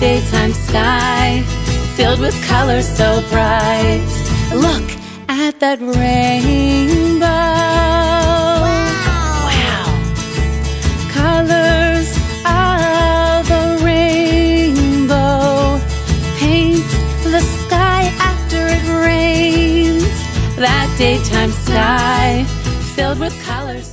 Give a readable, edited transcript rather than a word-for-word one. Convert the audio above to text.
daytime sky, filled with colors so bright. Look at that rainbow. Wow. Colors of a rainbow paint the sky after it rains. That daytime sky filled with colors.